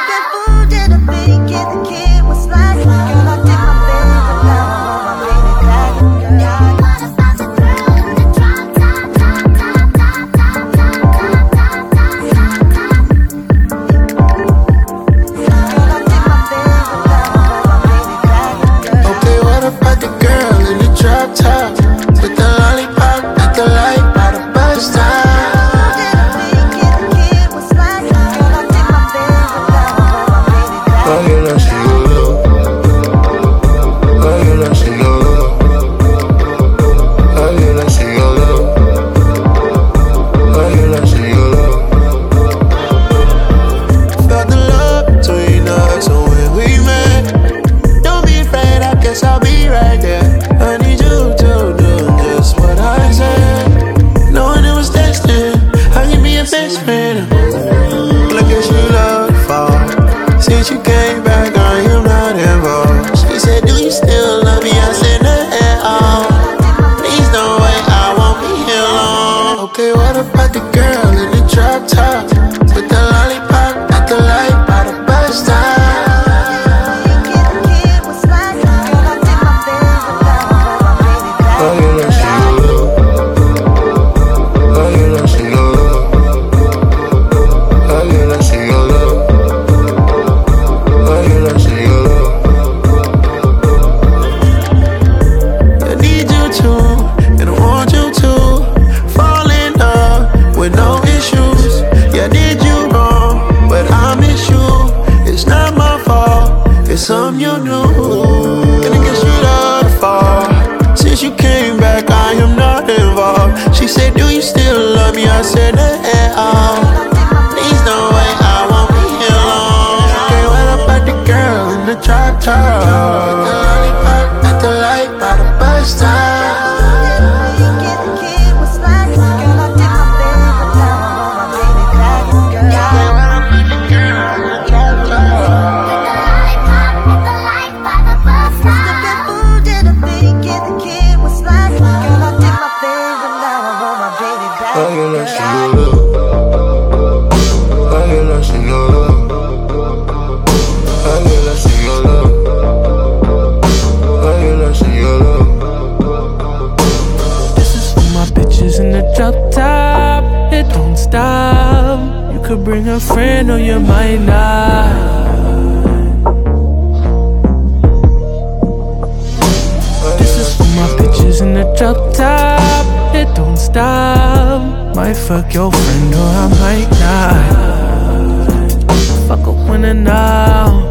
Since you came back, I am not involved. She said, do you still love me? I said, not at all. Please don't wait, I won't be here long. Okay, what about the girl in the drop top with the lollipop at the light by the bus stop? Something you knew, and I guess you love to fall. Since you came back, I am not involved. She said, do you still love me? I said, not at all. Please don't wait, I won't be here long. Okay, what about the girl in the drop top with the lollipop at the light by the bus stop? This is for my bitches in the drop top. It don't stop. You could bring a friend or you might not. This is for my bitches in the drop top. It don't stop. Might fuck your friend or I might not. Fuck a winner now.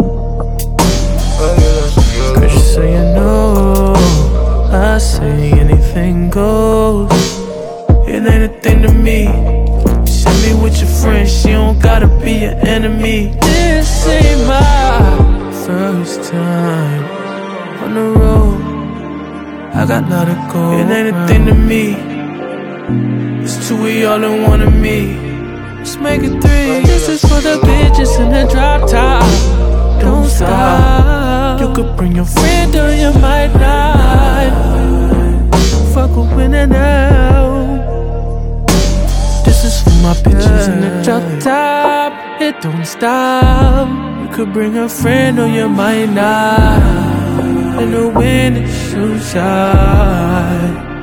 Girl, just so you know, I say anything goes. It ain't a thing to me. Send me with your friends, she don't gotta be your enemy. This ain't my first time on the road. I got lot to go. It ain't a thing to me. It's two, we all in one of me. Let's make it three. This is for the bitches in the drop top. Don't stop. You could bring your friend or you might not. Fuck a winner now. This is for my bitches in the drop top. It don't stop. You could bring a friend or you might not. And the wind is so shy.